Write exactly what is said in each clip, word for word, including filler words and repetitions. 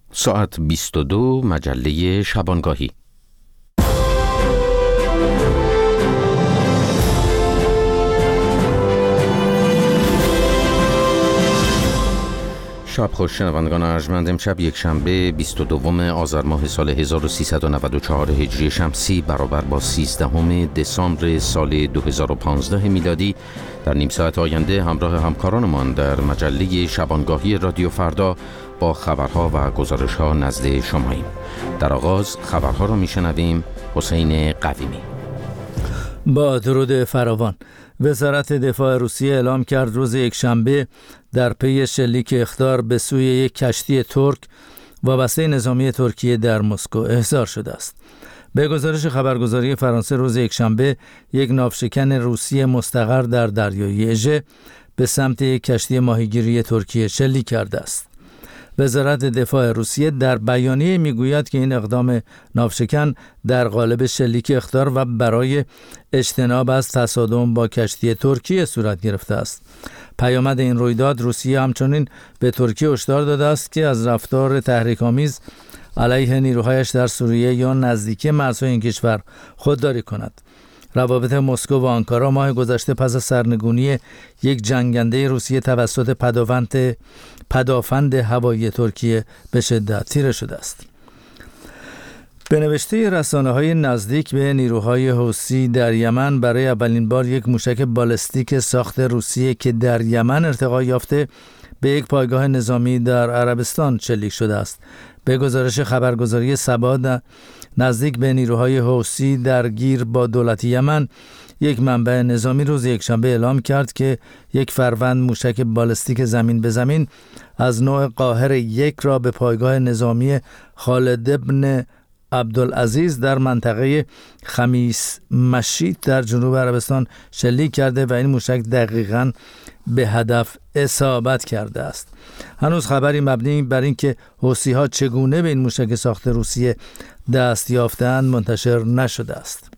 ساعت بیست و دو، مجله شبانگاهی. شب خوش شنوندگان ارجمند. امشب یک شنبه بیست و دوم آذر ماه سال هزار و سیصد و نود و چهار هجری شمسی برابر با سیزدهم دسامبر سال دو هزار و پانزده میلادی در نیم ساعت آینده همراه همکارانمان در مجله شبانگاهی رادیو فردا با خبرها و گزارش‌ها نزد شماییم. در آغاز خبرها را میشنویم. حسین قویمی. با درود فراوان. وزارت دفاع روسیه اعلام کرد روز یکشنبه در پی شلیک اخطار به سوی یک کشتی ترک وابسته نظامی ترکیه در مسکو احضار شده است. به گزارش خبرگزاری فرانسه روز یکشنبه یک ناوشکن روسی مستقر در دریای اژه به سمت یک کشتی ماهیگیری ترکیه شلیک کرده است. وزارت دفاع روسیه در بیانیه میگوید که این اقدام ناوشکن در قالب شلیک اخطار و برای اجتناب از تصادم با کشتی ترکیه صورت گرفته است. پیامد این رویداد روسیه همچنین به ترکیه هشدار داده است که از رفتار تحریک‌آمیز علیه نیروهایش در سوریه یا نزدیکی مرزهای این کشور خودداری کند. روابط مسکو و آنکارا ماه گذشته پس از سرنگونی یک جنگنده روسیه توسط پدافند پدافند هوایی ترکیه به شدت تیره شده است. به نوشته رسانه‌های نزدیک به نیروهای حوثی در یمن برای اولین بار یک موشک بالستیک ساخت روسیه که در یمن ارتقا یافته به یک پایگاه نظامی در عربستان شلیک شده است. به گزارش خبرگزاری سبا نزدیک به نیروهای حوثی درگیر با دولت یمن، یک منبع نظامی روز یکشنبه اعلام کرد که یک فروند موشک بالستیک زمین به زمین از نوع قاهر یک را به پایگاه نظامی خالد بن عبدالعزیز در منطقه خمیس مشید در جنوب عربستان شلیک کرده و این موشک دقیقاً به هدف اصابت کرده است. هنوز خبری مبنی بر این که حوثی‌ها چگونه به این موشک ساخت روسیه دست یافتند منتشر نشده است.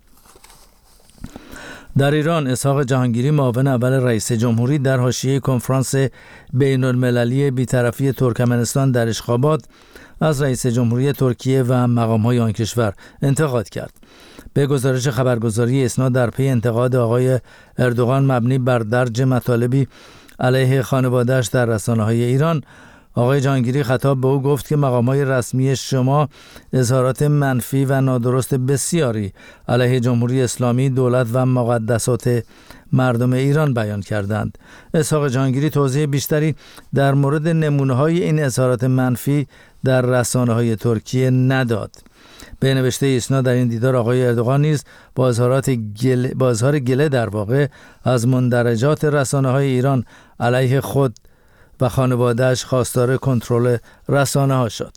در ایران، اسحاق جهانگیری معاون اول رئیس جمهوری در حاشیه کنفرانس بین‌المللی بی‌طرفی ترکمنستان در اشخاباد از رئیس جمهوری ترکیه و مقام‌های آن کشور انتقاد کرد. به گزارش خبرگزاری اسنا در پی انتقاد آقای اردوغان مبنی بر درج مطالبی علیه خانواده‌اش در رسانه‌های ایران، آقای جهانگیری خطاب به او گفت که مقام‌های رسمی شما اظهارات منفی و نادرست بسیاری علیه جمهوری اسلامی، دولت و مقدسات مردم ایران بیان کردند. اسحاق جهانگیری توضیح بیشتری در مورد نمونه‌های این اظهارات منفی در رسانه‌های ترکیه نداد. به نوشته ایسنا در این دیدار آقای اردوغان نیز با اظهارات گله با اظهار گله در واقع از مندرجات رسانه‌های ایران علیه خود و خانواده‌اش خواستار کنترل رسانه‌ها شد.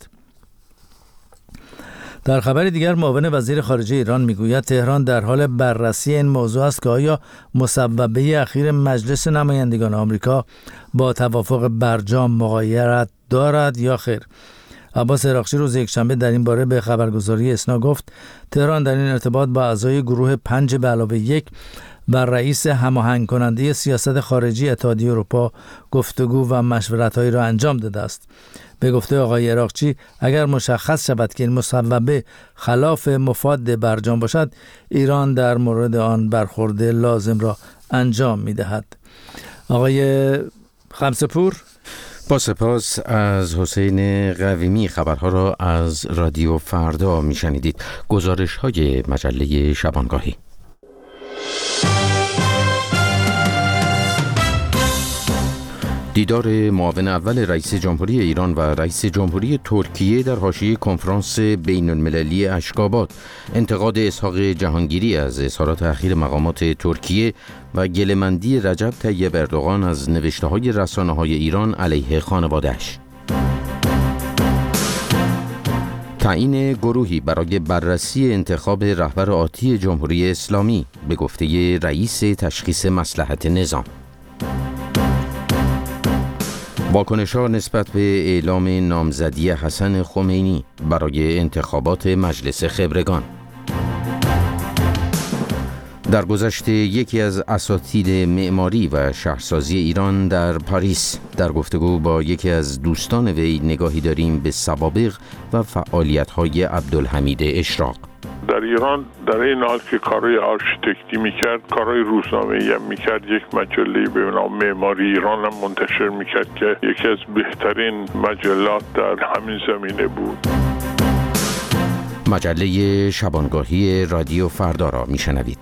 در خبر دیگر، معاون وزیر خارجه ایران میگوید تهران در حال بررسی این موضوع است که آیا مصوبه اخیر مجلس نمایندگان آمریکا با توافق برجام مغایرت دارد یا خیر. عباس عراقچی روز یکشنبه در این باره به خبرگزاری اسنا گفت تهران در این ارتباط با اعضای گروه پنج به علاوه یک و رئیس هماهنگ کننده سیاست خارجی اتحادیه اروپا گفتگو و مشورت‌هایی را انجام داده است. به گفته آقای عراقچی، اگر مشخص شود که این مصوبه خلاف مفاد برجام باشد، ایران در مورد آن برخورد لازم را انجام می‌دهد. آقای خمسه‌پور، با سپاس از حسین قویمی. خبرها را از رادیو فردا میشنیدید. گزارش های مجله شبانگاهی. دیدار معاون اول رئیس جمهوری ایران و رئیس جمهوری ترکیه در حاشیه کنفرانس بین‌المللی اشخاباد، انتقاد اسحاق جهانگیری از اظهارات اخیر مقامات ترکیه و گله‌مندی رجب طیب اردوغان از نوشته‌های رسانه‌های ایران علیه خانواده‌اش. تعیین گروهی برای بررسی انتخاب رهبر آتی جمهوری اسلامی به گفته رئیس تشخیص مصلحت نظام. واکنش‌ها نسبت به اعلام نامزدی حسن خمینی برای انتخابات مجلس خبرگان. در گذشته یکی از اساتید معماری و شهرسازی ایران در پاریس در گفتگو با یکی از دوستان وی نگاهی داریم به سوابق و فعالیت‌های عبدالحمید اشراق. در ایران در این حال که کارهای آرشیتکتی میکرد، کارهای روزنامه‌ای هم میکرد، یک مجله به نام معماری ایران هم منتشر میکرد که یکی از بهترین مجلات در همین زمینه بود. مجله شبانگاهی رادیو فردا را میشنوید.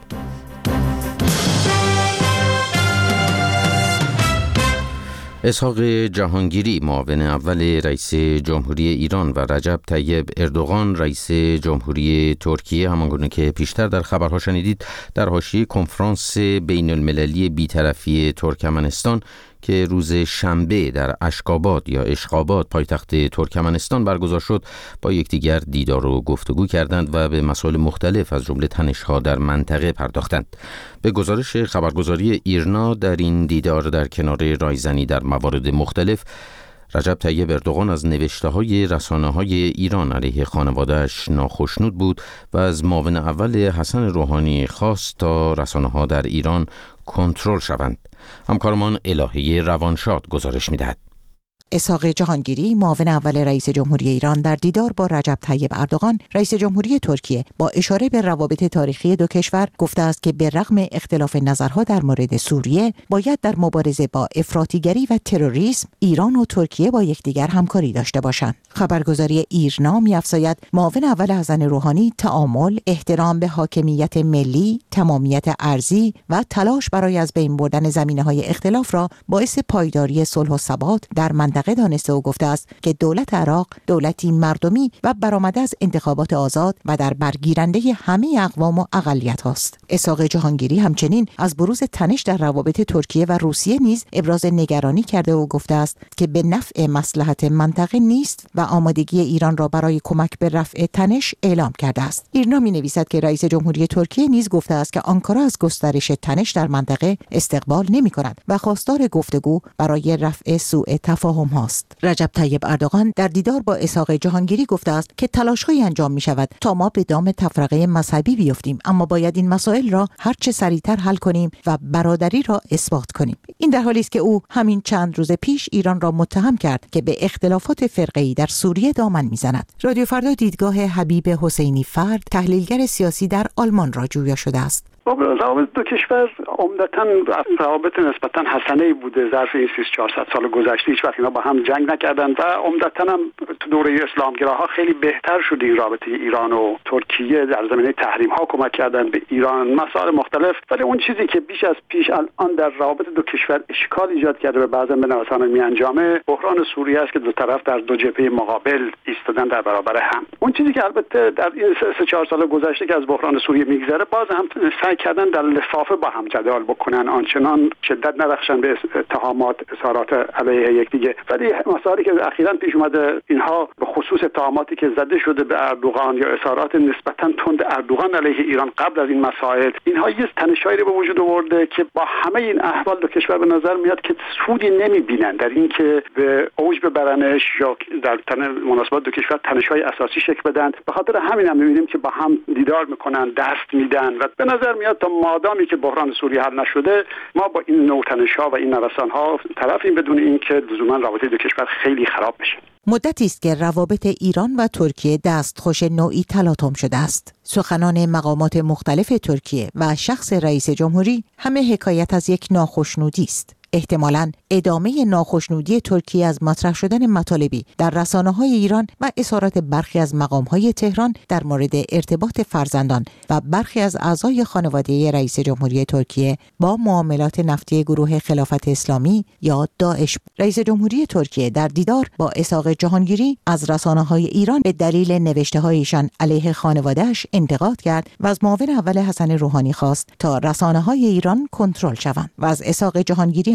اسحاق جهانگیری معاون اول رئیس جمهوری ایران و رجب طیب اردوغان رئیس جمهوری ترکیه، همانگونه که پیشتر در خبرها شنیدید، در حاشیه کنفرانس بین المللی بی‌طرفی ترکمنستان که روز شنبه در اشکاباد یا اشخاباد پایتخت ترکمنستان برگزار شد با یکدیگر دیدار و گفتگو کردند و به مسائل مختلف از جمله تنش‌ها در منطقه پرداختند. به گزارش خبرگزاری ایرنا در این دیدار در کنار رایزنی در موارد مختلف، رجب طیب اردوغان از نوشته‌های رسانه‌های ایران علیه خانواده‌اش ناخشنود بود و از معاون اول حسن روحانی خواست تا رسانه‌ها در ایران کنترل شوند. همکارمان الهه روانشاد گزارش می‌دهد. اسحاق جهانگیری معاون اول رئیس جمهوری ایران در دیدار با رجب طیب اردوغان رئیس جمهوری ترکیه با اشاره به روابط تاریخی دو کشور گفته است که به رغم اختلاف نظرها در مورد سوریه باید در مبارزه با افراطیگری و تروریسم ایران و ترکیه با یکدیگر همکاری داشته باشند. خبرگزاری ایرنا می‌افزاید معاون اول حسن روحانی تعامل، احترام به حاکمیت ملی، تمامیت ارضی و تلاش برای از بین بردن زمینه‌های اختلاف را باعث پایداری صلح و ثبات در منطقه دانسته و گفته است که دولت عراق دولتی مردمی و برآمده از انتخابات آزاد و در برگیرنده همه اقوام و اقلیت است. اسحاق جهانگیری همچنین از بروز تنش در روابط ترکیه و روسیه نیز ابراز نگرانی کرده و گفته است که به نفع مصلحت منطقه نیست و آمادگی ایران را برای کمک به رفع تنش اعلام کرده است. ایرنا می‌نویسد که رئیس جمهوری ترکیه نیز گفته است که آنکارا از گسترش تنش در منطقه استقبال نمی‌کند و خواستار گفتگو برای رفع سوء تفاهم هاست. رجب طیب اردوغان در دیدار با اسحاق جهانگیری گفته است که تلاش‌هایی انجام می‌شود تا ما به دام تفرقه مذهبی بیفتیم، اما باید این مسائل را هر چه سریعتر حل کنیم و برادری را اثبات کنیم. این در حالی است که او همین چند روز پیش ایران را متهم کرد که به اختلافات فرقه‌ای در سوریه دامن می‌زند. رادیو فردا دیدگاه حبیب حسینی فرد، تحلیلگر سیاسی در آلمان را جویا شده است. روابط دو کشور عمدتاً روابط نسبتاً حسنه‌ای بوده ظرف این سیصد چهارصد سال گذشته. هیچ وقت اینا با هم جنگ نکردن و عمدتاً هم تو دوره اسلامگراها خیلی بهتر شده این رابطه ایران و ترکیه در زمینه تحریم‌ها کمک کردن به ایران، مسائل مختلف. ولی اون چیزی که بیش از پیش الان در روابط دو کشور اشکال ایجاد کرده و بعضا به نوسان میانجامه بحران سوریه است که دو طرف در دو جبهه مقابل ایستادن در برابر هم. اون چیزی که البته در این سه چهار سال گذشته که از بحران سوریه میگذره، باز هم کردن در لفافه با هم جدال بکنن، آنچنان شدت ندخشن به اتهامات اظهارات علیه یکدیگه. ولی مسائلی که اخیراً پیش اومده، اینها به خصوص اتهاماتی که زده شده به اردوغان یا اظهارات نسبتاً تند اردوغان علیه ایران قبل از این مسائل، اینها یه تنش‌هایی رو به وجود آورده که با همه این احوال دو کشور به نظر میاد که سودی نمیبینن در این که به اوج ببرنش یا در تن مناسبات دو کشور تنش‌های اساسی شکل بدن. به خاطر همین هم می‌بینیم که با هم دیدار میکنن، دست میدن و به نظر میاد تا مادامی که بحران سوریه حل نشده ما با این نوع تنش‌ها و این نوسان‌ها طرفیم بدون اینکه لزوما رابطه دو کشور خیلی خراب بشه. مدتی است که روابط ایران و ترکیه دستخوش نوعی تلاطم شده است. سخنان مقامات مختلف ترکیه و شخص رئیس جمهوری همه حکایت از یک ناخشنودی است. احتمالاً ادامه ناخشنودی ترکیه از مطرح شدن مطالبی در رسانه‌های ایران و اظهارات برخی از مقام‌های تهران در مورد ارتباط فرزندان و برخی از اعضای خانواده رئیس جمهوری ترکیه با معاملات نفتی گروه خلافت اسلامی یا داعش. رئیس جمهوری ترکیه در دیدار با اسحاق جهانگیری از رسانه‌های ایران به دلیل نوشته‌هایشان علیه خانواده‌اش انتقاد کرد و از معاون اول حسن روحانی خواست تا رسانه‌های ایران کنترل شوند و از اسحاق جهانگیری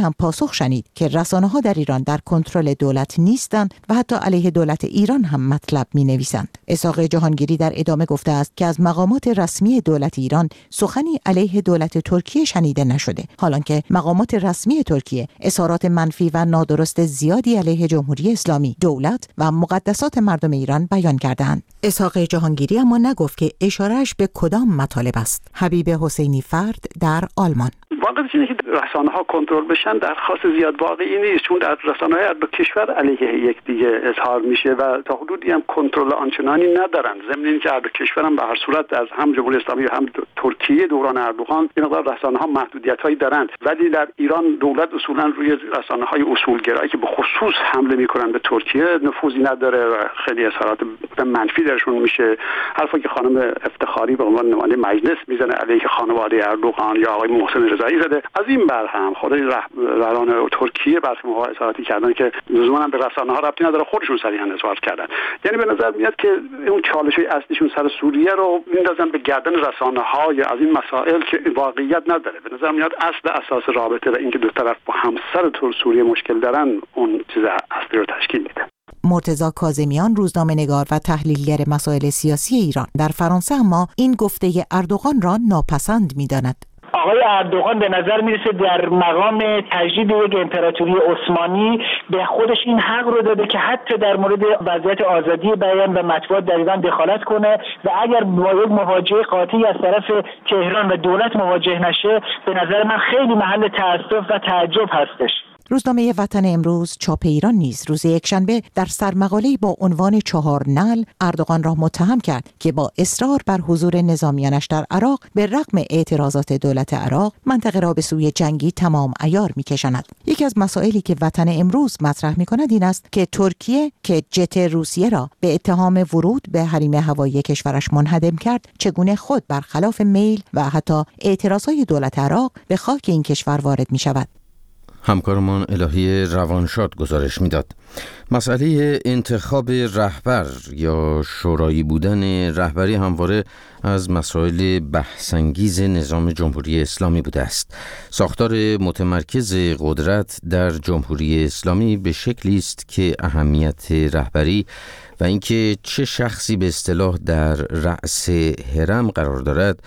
هم پاسخ شنید که رسانه‌ها در ایران در کنترل دولت نیستند و حتی علیه دولت ایران هم مطلب می‌نویسند. اسحاق جهانگیری در ادامه گفته است که از مقامات رسمی دولت ایران سخنی علیه دولت ترکیه شنیده نشده، حالانکه مقامات رسمی ترکیه اظهارات منفی و نادرست زیادی علیه جمهوری اسلامی، دولت و مقدسات مردم ایران بیان کردند. اسحاق جهانگیری اما نگفت که اشارهش به کدام مطالب است. حبیب حسینی فرد در آلمان: واقعیت اینه که رسانه‌ها کنترل بشن درخواست زیاد واقعی نیست، چون در رسانه‌های هر دو کشور علیه یکدیگه اظهار میشه و تا حدودی هم کنترل آنچنانی ندارن. ضمن اینکه هر دو کشور هم به هر صورت از هم جمهوری اسلامی و هم ترکیه دوران اردوغان این مقدار رسانه‌ها محدودیت‌هایی دارند، ولی در ایران دولت اصولاً روی رسانه‌های اصولگرایی که به خصوص حمله می‌کنن به ترکیه نفوذی نداره و خیلی اظهارات منفی درشون میشه. حرفی که خانم افتخاری به عنوان نماینده مجلس میزنه علیه خانواده اردوغان یا آقای محسن رضایی زده. از این بر هم خود رهبران ترکیه برخی موقع اظهاراتی کردن که لزوما به رسانه‌ها ربطی نداره، خودشون صریحا اظهار کردن. یعنی به نظر میاد که اون چالش‌های اصلیشون سر سوریه رو میندازن به گردن رسانه‌ها یا از این مسائل که واقعیت نداره. به نظر میاد اصل اساس رابطه و اینکه دو طرف با همسر تور سوریه مشکل دارن اون چیز اصلی رو تشکیل میده. مرتضی کاظمیان، روزنامه‌نگار و تحلیلگر مسائل سیاسی ایران در فرانسه، اما این گفته اردوغان را ناپسند می‌داند. آقای اردوغان به نظر میرسه در مقام تجدید یک امپراتوری عثمانی به خودش این حق رو داده که حتی در مورد وضعیت آزادی بیان و مطبوعات در ایران دخالت کنه و اگر با یک مواجهه قاطعی از طرف تهران و دولت مواجه نشه به نظر من خیلی محل تأسف و تعجب هستش. روزنامه وطن امروز چاپ ایران نیز روز یکشنبه در سرمقاله‌ای با عنوان چهار نعل اردوغان را متهم کرد که با اصرار بر حضور نظامیانش در عراق به رغم اعتراضات دولت عراق منطقه را به سوی جنگی تمام عیار می‌کشاند. یکی از مسائلی که وطن امروز مطرح می‌کند این است که ترکیه که جت روسیه را به اتهام ورود به حریم هوایی کشورش منهدم کرد، چگونه خود برخلاف میل و حتی اعتراضات دولت عراق به خاک این کشور وارد می‌شود. همکارمان الهی روانشاد گزارش میداد. مسئله انتخاب رهبر یا شورایی بودن رهبری همواره از مسائل بحث‌انگیز نظام جمهوری اسلامی بوده است. ساختار متمرکز قدرت در جمهوری اسلامی به شکلی است که اهمیت رهبری و اینکه چه شخصی به اصطلاح در رأس هرم قرار دارد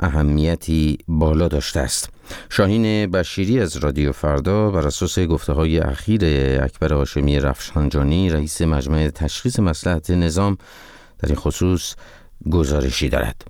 اهمیتی بالا داشته است. شاهین بشیری از رادیو فردا بر اساس گفته‌های اخیر اکبر هاشمی رفسنجانی رئیس مجمع تشخیص مصلحت نظام در این خصوص گزارشی دارد.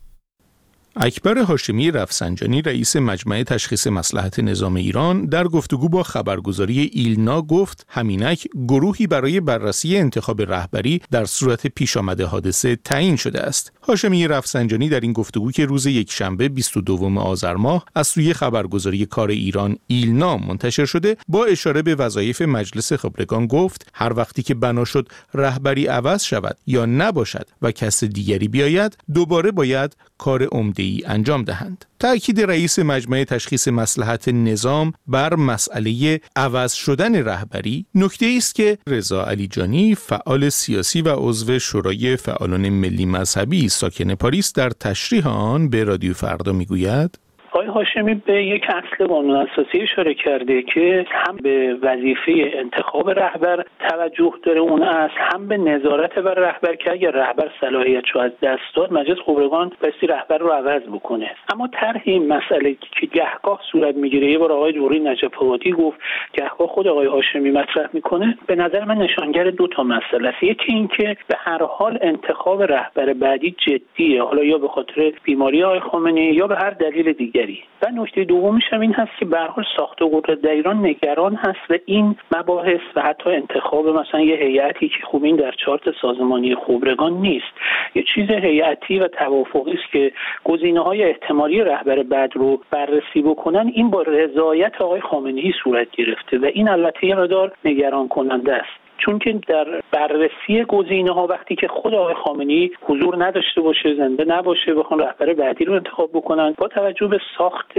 اکبر هاشمی رفسنجانی رئیس مجمع تشخیص مصلحت نظام ایران در گفتگو با خبرگزاری ایلنا گفت همینک گروهی برای بررسی انتخاب رهبری در صورت پیش آمده حادثه تعیین شده است. هاشمی رفسنجانی در این گفتگو که روز یکشنبه بیست و دوم آذر ماه از سوی خبرگزاری کار ایران ایلنا منتشر شده با اشاره به وظایف مجلس خبرگان گفت هر وقتی که بنا شد رهبری عوض شود یا نباشد و کس دیگری بیاید دوباره باید کار عمده‌ای انجام دهند. تأکید رئیس مجمع تشخیص مصلحت نظام بر مسئله عوض شدن رهبری نکته است که رضا علیجانی فعال سیاسی و عضو شورای فعالان ملی مذهبی ساکن پاریس در تشریح آن به رادیو فردا میگوید آقای هاشمی به یک اصل قانون اساسی اشاره کرده که هم به وظیفه انتخاب رهبر توجه داره اون اصل، هم به نظارت بر رهبر که اگر رهبر صلاحیتشو از دست داد مجلس خبرگان بایستی رهبر رو عوض بکنه. اما طرح این مسئله که گهگاه صورت میگیره، یه بار آقای جوهری نجف آبادی گفت، گهگاه خود آقای هاشمی مطرح میکنه، به نظر من نشانگر دو تا مسئله است. یکی این که به هر حال انتخاب رهبر بعدی جدیه، حالا یا به خاطر بیماری آقای خامنه‌ای یا به هر دلیل دیگه. و نکته دومیش هم این هست که به هر حال ساخت قدرت در ایران نگران هست و این مباحث و حتی انتخاب مثلا یه هیئتی که خوب این در چارت سازمانی خبرگان نیست، یه چیز هیئتی و توافقی است که گزینه‌های احتمالی رهبر بعد رو بررسی بکنن. این با رضایت آقای خامنه‌ای صورت گرفته و این البته یه مقدار نگران کننده است. چون که در بررسی گزینه‌ها وقتی که خود آقای خامنه‌ای حضور نداشته باشه، زنده نباشه، بخوان رهبر بعدی رو انتخاب بکنن، با توجه به ساخت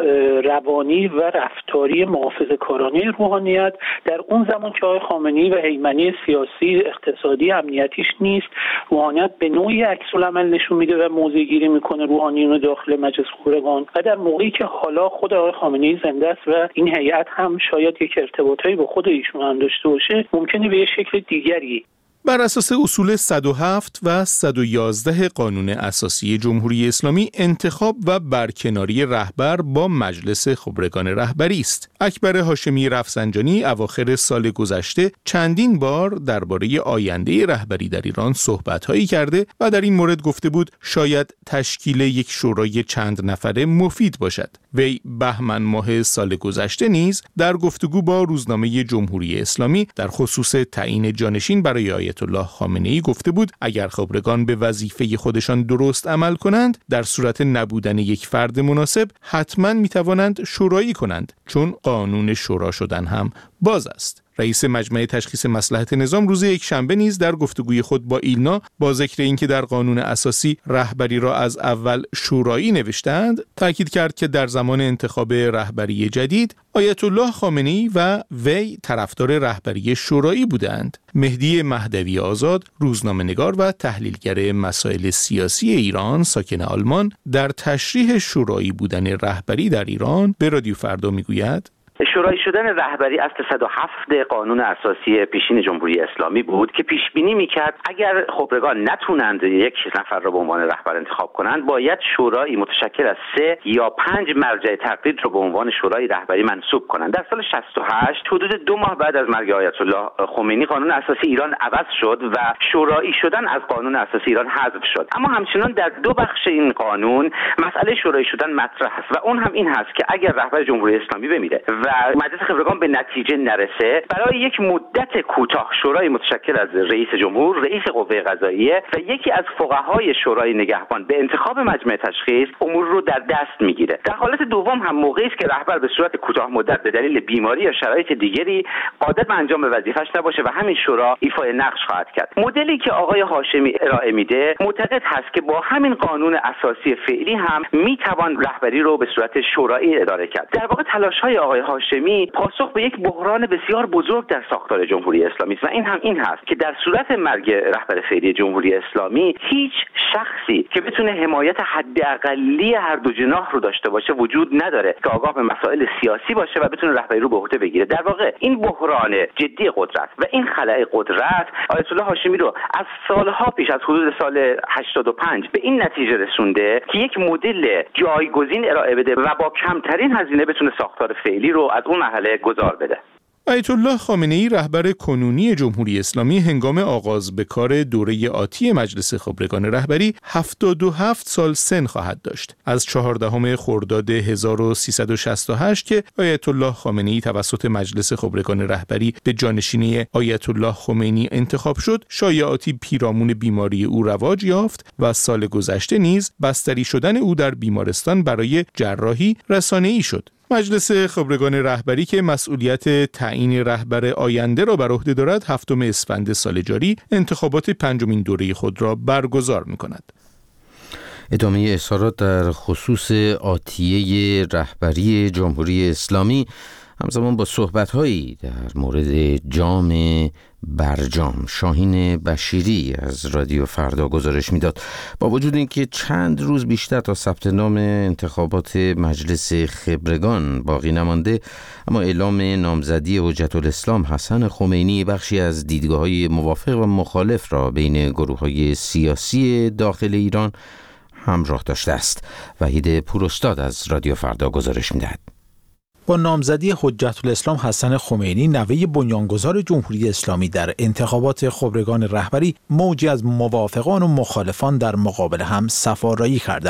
روانی و رفتاری محافظه‌کارانه روحانیت در اون زمان که آقای خامنه‌ای و هیمنه سیاسی، اقتصادی، امنیتیش نیست، روحانیت به نوعی عکس‌العمل نشون میده و موضع‌گیری میکنه روحانیون داخل مجلس خبرگان. و در موقعی که حالا خود آقای خامنه‌ای زنده است و این هیئت هم شاید یک ارتباطی با خود ایشون هم داشته باشه، ممکنه به یه شکل دیگری بر اساس اصول صد و هفت و صد و یازده قانون اساسی جمهوری اسلامی انتخاب و برکناری رهبر با مجلس خبرگان رهبری است. اکبر هاشمی رفسنجانی اواخر سال گذشته چندین بار درباره آینده رهبری در ایران صحبت‌هایی کرده و در این مورد گفته بود شاید تشکیل یک شورای چند نفره مفید باشد. وی بهمن ماه سال گذشته نیز در گفتگو با روزنامه جمهوری اسلامی در خصوص تعیین جانشین برای آیت الله خامنه‌ای گفته بود اگر خبرگان به وظیفه خودشان درست عمل کنند، در صورت نبودن یک فرد مناسب حتما میتوانند شورایی کنند، چون قانون شورا شدن هم باز است. رئیس مجمع تشخیص مصلحت نظام روز یکشنبه نیز در گفتگوی خود با ایلنا با ذکر اینکه در قانون اساسی رهبری را از اول شورایی نوشتند، تاکید کرد که در زمان انتخاب رهبری جدید آیت الله خامنه‌ای و وی طرفدار رهبری شورایی بودند. مهدی مهدوی آزاد، روزنامه‌نگار و تحلیلگر مسائل سیاسی ایران ساکن آلمان، در تشریح شورایی بودن رهبری در ایران به رادیو فردا میگوید: شورای شدن رهبری اصل صد و هفت قانون اساسی پیشین جمهوری اسلامی بود که پیش بینی میکرد اگر خبرگان نتونند یک نفر را به عنوان رهبر انتخاب کنند، باید شورایی متشکل از سه یا پنج مرجع تقلید را به عنوان شورای رهبری منصوب کنند. در سال شصت و هشت، حدود دو ماه بعد از مرگ آیت الله خمینی، قانون اساسی ایران عوض شد و شورایی شدن از قانون اساسی ایران حذف شد. اما همچنان در دو بخش این قانون مسئله شورایی شدن مطرح است و اون هم این هست که اگر رهبر جمهوری اسلامی بمیره و مجلس خبرگان به نتیجه نرسه، برای یک مدت کوتاه شورای متشکل از رئیس جمهور، رئیس قوه قضاییه و یکی از فقهای شورای نگهبان به انتخاب مجمع تشخیص امور رو در دست میگیره. در حالت دوم هم موقعی است که رهبر به صورت کوتاه مدت به دلیل بیماری یا شرایط دیگری قادر به انجام وظیفش نباشه و همین شورا ایفای نقش خواهد کرد. مدلی که آقای هاشمی ارائه میده معتقد هست که با همین قانون اساسی فعلی هم میتوان رهبری رو به صورت شورایی اداره کرد. در واقع تلاش‌های آقای هاشمی پاسخ به یک بحران بسیار بزرگ در ساختار جمهوری اسلامی است و این هم این هست که در صورت مرگ رهبر فعلی جمهوری اسلامی هیچ شخصی که بتونه حمایت حداقلی هر دو جناح رو داشته باشه وجود نداره که آگاه به مسائل سیاسی باشه و بتونه رهبری رو به عهده بگیره. در واقع این بحران جدی قدرت و این خلأ قدرت آیت الله هاشمی رو از سالها پیش، از حدود سال هشتاد و پنج به این نتیجه رسونده که یک مدل جایگزین ارائه بده و با کمترین هزینه بتونه ساختار فعلی رو از اون مرحله گذار بده. آیت الله خامنه‌ای رهبر کنونی جمهوری اسلامی هنگام آغاز به کار دوره آتی مجلس خبرگان رهبری هفتاد و هفت سال سن خواهد داشت. از چهاردهم خرداد هزار و سیصد و شصت و هشت که آیت الله خامنه‌ای توسط مجلس خبرگان رهبری به جانشینی آیت الله خمینی انتخاب شد، شایعاتی پیرامون بیماری او رواج یافت و سال گذشته نیز بستری شدن او در بیمارستان برای جراحی رسانه‌ای شد. مجلس خبرگان رهبری که مسئولیت تعیین رهبر آینده را بر عهده دارد، هفتم اسفند سال جاری انتخابات پنجمین دوره خود را برگزار می‌کند. ادامه اظهارات در خصوص آتیه رهبری جمهوری اسلامی همزمان با صحبت‌هایی در مورد جام برجام. شاهین بشیری از رادیو فردا گزارش میداد. با وجود اینکه چند روز بیشتر تا ثبت نام انتخابات مجلس خبرگان باقی نمانده، اما اعلام نامزدی حجت الاسلام حسن خمینی بخشی از دیدگاه‌های موافق و مخالف را بین گروه‌های سیاسی داخل ایران همراه داشته است. وحید پوراستاد از رادیو فردا گزارش میدهد. با نامزدی حجت الاسلام حسن خمینی، نوه بنیانگذار جمهوری اسلامی، در انتخابات خبرگان رهبری، موجی از موافقان و مخالفان در مقابل هم صف آرایی کردند.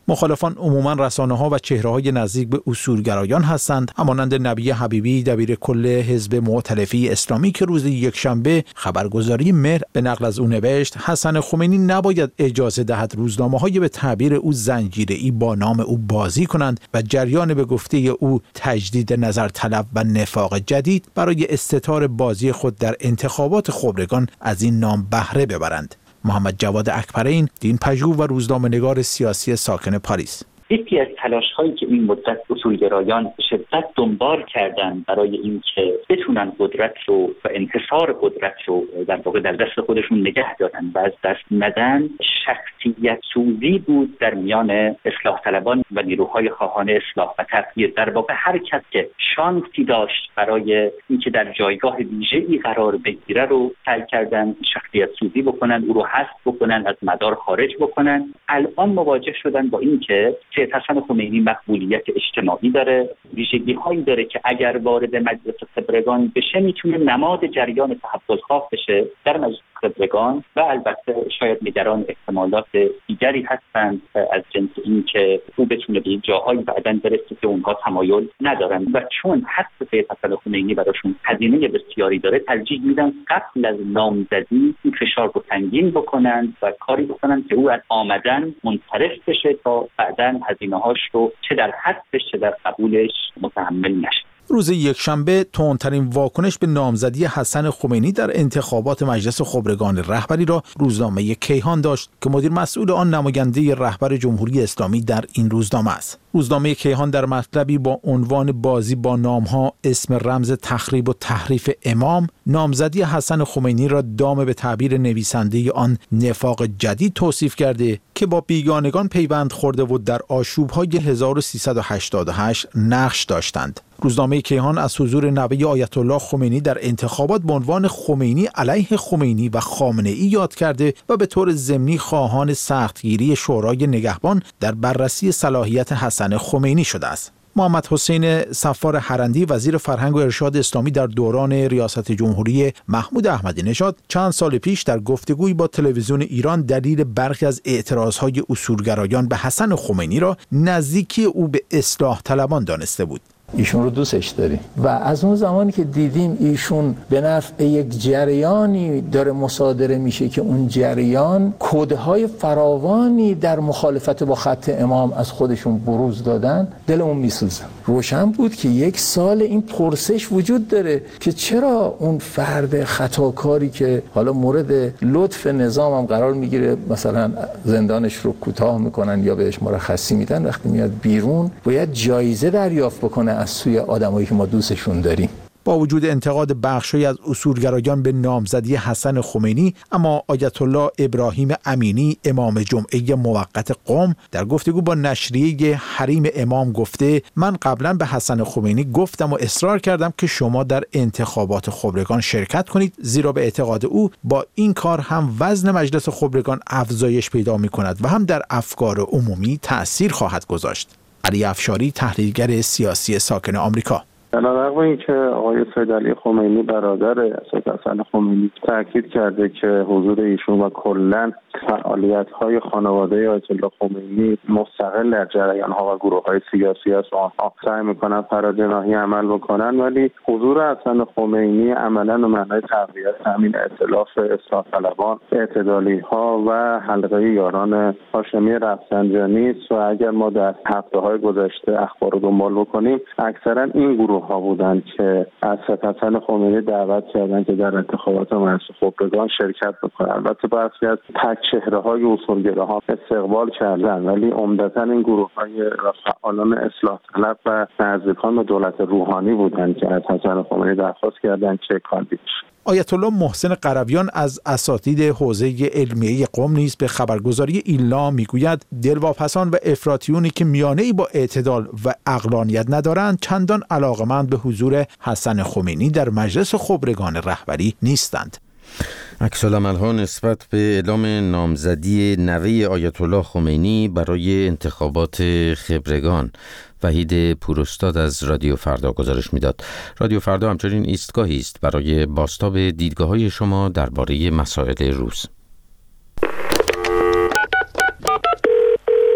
مخالفان عموما رسانه‌ها و چهره‌های نزدیک به اصولگرایان هستند، همانند نبی حبیبی دبیر کل حزب مؤتلفه اسلامی که روز یکشنبه خبرگزاری مهر به نقل از او نوشت حسن خمینی نباید اجازه دهد روزنامه‌های به تعبیر او زنجیره‌ای با نام او بازی کنند و جریان به گفته او تجدید نظر طلب و نفاق جدید برای استتار بازی خود در انتخابات خبرگان از این نام بهره ببرند. محمد جواد اکبرین، دین پژوه و روزنامه‌نگار سیاسی ساکن پاریس. یکی از تلاش‌هایی که این مدت اصولگرایان به شدت دنبال کردن برای اینکه بتونن قدرت رو و انحصار قدرت رو در واقع در دست خودشون نگه دارن و از دست ندن، شخصیت سوزی بود در میان اصلاح طلبان و نیروهای خواهان اصلاح و تغییر. در واقع هر کس که شانسی داشت برای اینکه در جایگاه ویژه‌ای قرار بگیره رو سعی کردن شخصیت سوزی بکنن، او رو حذف بکنن، از مدار خارج بکنن. الان مواجه شدن با اینکه سید حسن خمینی مقبولیت اجتماعی داره، ویژگی‌هایی داره که اگر وارد مجلس خبرگان بشه میتونه نماد جریان تحول‌خواه بشه در مجلس خبرگان و البته شاید نگران احتمالات دیگری هستند از جنس اینکه او بتونه به جاهایی بعداً برسه که اونها تمایل ندارن و چون حتی سید حسن خمینی براشون هزینه بسیاری داره ترجیح میدن قبل از نامزدی این فشار رو تنگین بکنن و کاری بکنن که او از آمدن منصرف بشه تا بعداً هزینه‌هاش رو چه در حذفش چه در قبولش متحمل نشه. روز یکشنبه تندترین واکنش به نامزدی حسن خمینی در انتخابات مجلس خبرگان رهبری را روزنامه کیهان داشت که مدیر مسئول آن نماینده رهبر جمهوری اسلامی در این روزنامه است. روزنامه کیهان در مطلبی با عنوان بازی با نام‌ها، اسم رمز تخریب و تحریف امام، نامزدی حسن خمینی را دام به تعبیر نویسنده آن نفاق جدید توصیف کرده که با بیگانگان پیوند خورده و در آشوب‌های هزار و سیصد و هشتاد و هشت نقش داشتند. روزنامه کیهان از حضور نوه آیت الله خمینی در انتخابات به عنوان خمینی علیه خمینی و خامنه‌ای یاد کرده و به طور ضمنی خواهان سختگیری شورای نگهبان در بررسی صلاحیت حسن خمینی شده است. محمد حسین صفار حرندی وزیر فرهنگ و ارشاد اسلامی در دوران ریاست جمهوری محمود احمدی نژاد چند سال پیش در گفتگویی با تلویزیون ایران دلیل برخی از اعتراضهای اصولگرایان به حسن خمینی را نزدیکی او به اصلاح طلبان دانسته بود. ایشون رو دوستش داریم و از اون زمانی که دیدیم ایشون به نفع یک جریانی داره مصادره میشه که اون جریان کدهای فراوانی در مخالفت با خط امام از خودشون بروز دادن، دلمون میسوزه. روشن بود که یک سال این پرسش وجود داره که چرا اون فرد خطاکاری که حالا مورد لطف نظام هم قرار میگیره، مثلا زندانش رو کوتاه میکنن یا بهش مرخصی میدن، وقتی میاد بیرون باید جایزه دریافت بکنه از سوی آدمایی که ما دوستشون داریم. با وجود انتقاد بخشی از اصولگرایان به نامزدی حسن خمینی، اما آیت الله ابراهیم امینی امام جمعه موقت قم در گفتگو با نشریه حریم امام گفته من قبلا به حسن خمینی گفتم و اصرار کردم که شما در انتخابات خبرگان شرکت کنید، زیرا به اعتقاد او با این کار هم وزن مجلس خبرگان افزایش پیدا می کند و هم در افکار عمومی تأثیر خواهد گذاشت. علی افشاری، تحلیلگر سیاسی ساکن آمریکا: علیرغم اینکه آقای سید علی خمینی برادر سید حسن خمینی تاکید کرده که حضور ایشون و کلاً فعالیت‌های خانواده آیت الله خمینی مستقل در جریان‌ها و گروه‌های سیاسی است و آنها سعی می‌کنن فراجناحی عمل بکنن، ولی حضور حسن خمینی عملاً به معنای تقویت همین ائتلاف اصلاح طلبان، اعتدالی‌ها و حلقه یاران هاشمی رفسنجانی است و اگر ما در هفته‌های گذشته اخبار رو دنبال بکنیم اکثراً این گروه ها بودند که از سید حسن خمینی دعوت کردند که در انتخابات مجلس خبرگان شرکت بکنند. البته برخی از تک چهره های اصولگراها استقبال کردند، ولی عمدتاً این گروه های فعالان اصلاح طلب و نزدیکان به دولت روحانی بودند که از حسن خمینی درخواست کردند که کاندید شود. آیت الله محسن قرویان از اساتید حوزه علمیه قم نیز به خبرگزاری ایلنا میگوید دلواپسان و افراطیونی که میانه‌ای با اعتدال و عقلانیت ندارند چندان علاقمند به حضور حسن خمینی در مجلس خبرگان رهبری نیستند. عکس‌العمل‌ها نسبت به اعلام نامزدی نوه آیت الله خمینی برای انتخابات خبرگان. وحید پوراستاد از رادیو فردا گزارش میداد. رادیو فردا همچنین ایستگاهی است برای بازتاب دیدگاه‌های شما درباره مسائل روز.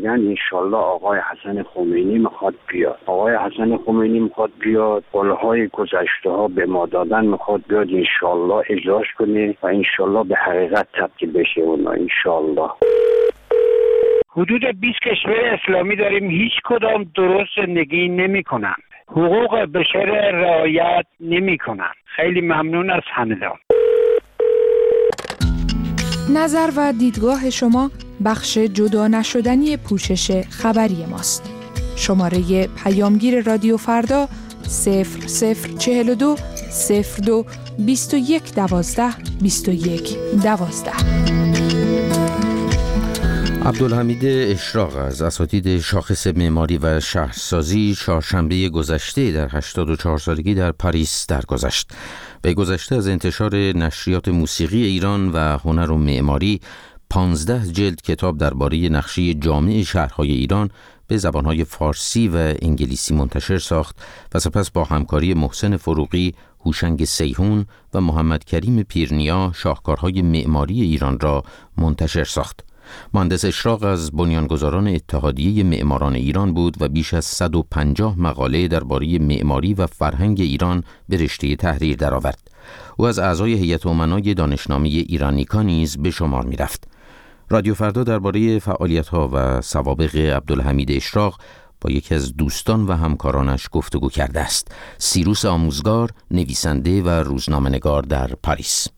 آینده انشالله آقای حسن خمینی میخواد بیاد. آقای حسن خمینی میخواد بیاد، قولهای گذشته ها به ما دادن میخواد بیاد، انشالله اجراش کنه و انشالله به حقیقت تبدیل بشه اونا انشالله. حدود بیست کشور اسلامی داریم، هیچ کدام درست زندگی نمی کنن، حقوق بشر رعایت نمی کنن. خیلی ممنون از همدان. نظر و دیدگاه شما بخش جدا نشدنی پوشش خبری ماست. شماره پیامگیر رادیو فردا صفر صفر چهل و دو صفر دو بیست و یک دوازده بیست و یک دوازده. عبدالحمید اشراق از اساتید شاخص معماری و شهرسازی چهارشنبه گذشته در هشتاد و چهار سالگی در پاریس درگذشت. به گذشته از انتشار نشریات موسیقی ایران و هنر و معماری پانزده جلد کتاب درباره نقشه جامع شهرهای ایران به زبانهای فارسی و انگلیسی منتشر ساخت و سپس با همکاری محسن فروغی، هوشنگ سیهون و محمد کریم پیرنیا شاهکارهای معماری ایران را منتشر ساخت. مهندس اشراق از بنیانگذاران اتحادیه معماران ایران بود و بیش از صد و پنجاه مقاله درباره معماری و فرهنگ ایران به رشته تحریر درآورد. او از اعضای هیئت امنای دانشنامه ایرانیکا نیز به شمار می‌رفت. رادیو فردا درباره فعالیت‌ها و سوابق عبدالحمید اشراق با یکی از دوستان و همکارانش گفتگو کرده است. سیروس آموزگار، نویسنده و روزنامه‌نگار در پاریس.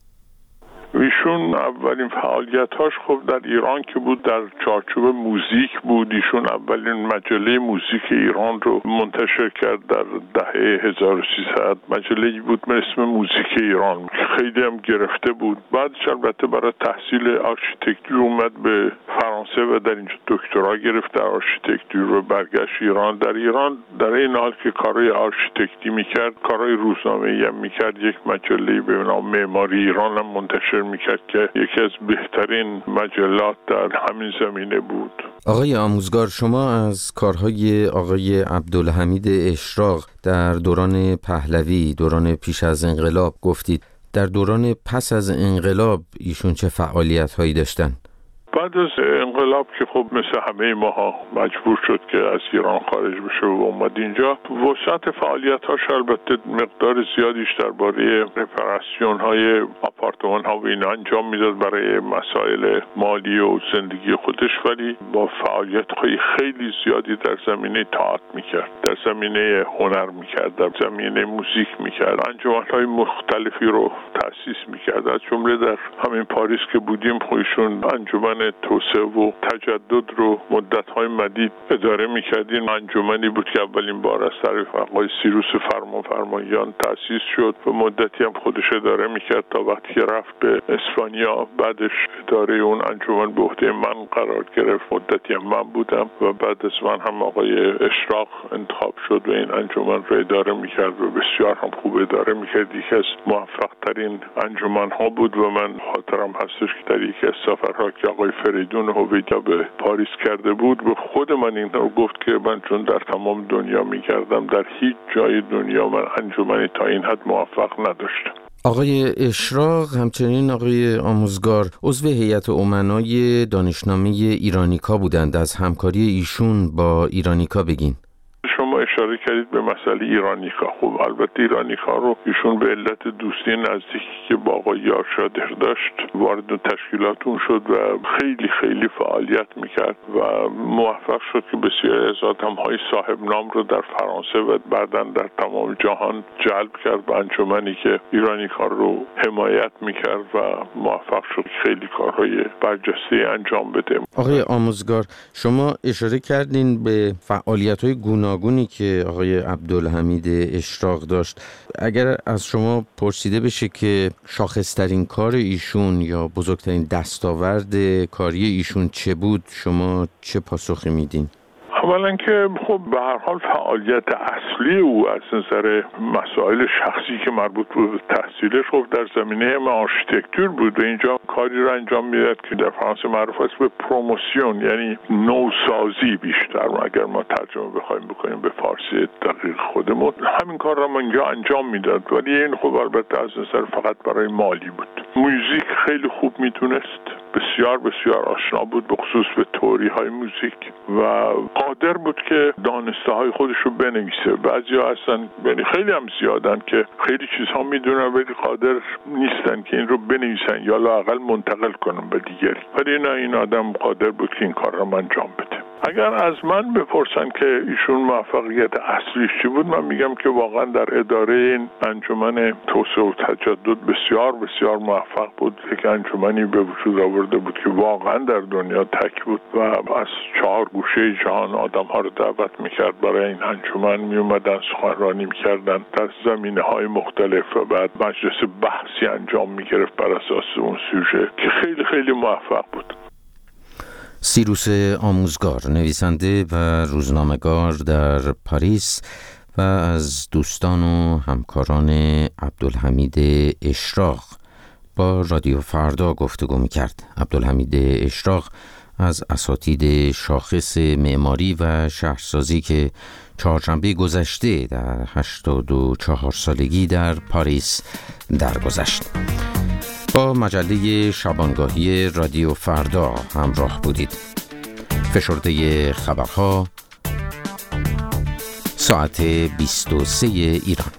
ایشون اولین فعالیتاش خب در ایران که بود در چارچوب موزیک بود. ایشون اولین مجله موزیک ایران رو منتشر کرد در دهه هزار و سیصد. مجله‌ای بود به اسم موزیک ایران که خیلی هم گرفته بود. بعدش البته برای تحصیل آرشیتکتور اومد به فرانسه و در اینجا دکترا گرفت در آرشیتکتور و برگشت ایران. در ایران در این حال که کارهای آرشیتکتی میکرد، کارهای روزنامه‌ای هم میکرد. یک مجله به نام معماری ایران هم منتشر میکرد که یکی از بهترین مجلات در همین زمینه بود. آقای آموزگار، شما از کارهای آقای عبدالحمید اشراق در دوران پهلوی، دوران پیش از انقلاب گفتید. در دوران پس از انقلاب ایشون چه فعالیت‌هایی داشتن؟ بعد از انقلاب که خب مثل همه ماها مجبور شد که از ایران خارج بشه و اومد اینجا، وسعت فعالیت‌هاش البته مقدار زیادیش درباره رپاراسیون های آپارتمان ها و این انجام میداد برای مسائل مالی و زندگی خودش، ولی با فعالیت های خیلی زیادی در زمینه تئاتر میکرد، در زمینه هنر میکرد، در زمینه موزیک میکرد، انجمن های مختلفی رو تأسیس میکرد. از جمله در همین پاریس که بودیم خودشون انجمن توسعه و تجدد رو مدت‌های مدید اداره می‌کردیم. انجمنی بود که اولین بار از طریق آقای سیروس فرمانفرمایان تأسیس شد و مدتی هم خودش اداره می‌کرد تا وقتی که رفت به اسپانیا. بعدش اداره اون انجمن به عهده من قرار گرفت. مدتی هم من بودم و بعد از من هم آقای اشراق انتخاب شد و این انجمن رو اداره می‌کرد و بسیار هم خوب اداره می‌کرد. یکی از موفق‌ترین انجمن‌ها بود و من خاطرم هستش که در یکی از سفرها که آقای فریدون هویدا به پاریس کرده بود به خود من این رو گفت که من چون در تمام دنیا می‌گردم در هیچ جای دنیا من انجمنی تا این حد موفق نداشتم. آقای اشراق همچنین آقای آموزگار عضو هیئت امنای دانشنامه ایرانیکا بودند. از همکاری ایشون با ایرانیکا بگین. شما اشاره کردید به مسئله ایرانیکا. خب البته ایرانیکا رو ایشون به علت دوستی نزدیکی که با آقای یارشادر داشت وارد تشکیلاتون شد و خیلی خیلی فعالیت میکرد و موفق شد که بسیاری از آدم‌های صاحب نام رو در فرانسه و بعداً در تمام جهان جلب کرد به انجمنی که ایرانیکا رو حمایت میکرد و موفق شد خیلی کارهای برجسته انجام بده. آقای آموزگار، شما اشاره کردین به فعالیت‌های گوناگونی که آقای عبدالحمید اشراق داشت. اگر از شما پرسیده بشه که شاخصترین کار ایشون یا بزرگترین دستاورد کاری ایشون چه بود، شما چه پاسخی میدین؟ اولا که خب به هر حال فعالیت اصلی او از نظر مسائل شخصی که مربوط بود به تحصیلش خب در زمینه آرشیتکتور بود و اینجا کاری رو انجام میداد که در فرانسه معروف است به پروموسیون، یعنی نوسازی بیشتر اگر ما ترجمه بخوایم بکنیم به فارسی دقیق خودمون. همین کار رو ما اینجا انجام میداد، ولی این خب البته از نظر فقط برای مالی بود. موزیک خیلی خوب میتونست بسیار بسیار آشنا بود، به خصوص به تئوری های موزیک و قادر بود که دانسته های خودش رو بنویسه. بعضیا هستن، یعنی خیلی هم زیادن که خیلی چیزها میدونن ولی قادر نیستن که این رو بنویسن یا لااقل منتقل کنن به دیگری، ولی نه، این آدم قادر بود که این کار رو انجام بده. اگر از من بپرسن که ایشون موفقیت اصلیش چی بود، من میگم که واقعا در اداره این انجمن توسعه و تجدد بسیار بسیار موفق بود. یک انجمنی به وجود آورده بود که واقعا در دنیا تک بود و از چهار گوشه جهان آدم ها رو دعوت میکرد برای این انجمن، میومدن سخنرانی میکردن در زمینه های مختلف و بعد مجلس بحثی انجام میگرفت بر اساس اون سوژه که خیلی خیلی موفق بود. سیروس آموزگار، نویسنده و روزنامه‌نگار در پاریس و از دوستان و همکاران عبدالحمید اشراق با رادیو فردا گفتگو می‌کرد. عبدالحمید اشراق از اساتید شاخص معماری و شهرسازی که چهارشنبه گذشته در هشتاد و چهار سالگی در پاریس درگذشت. با مجله شبانگاهی رادیو فردا همراه بودید. فشرده خبرها ساعت بیست و سه ایران.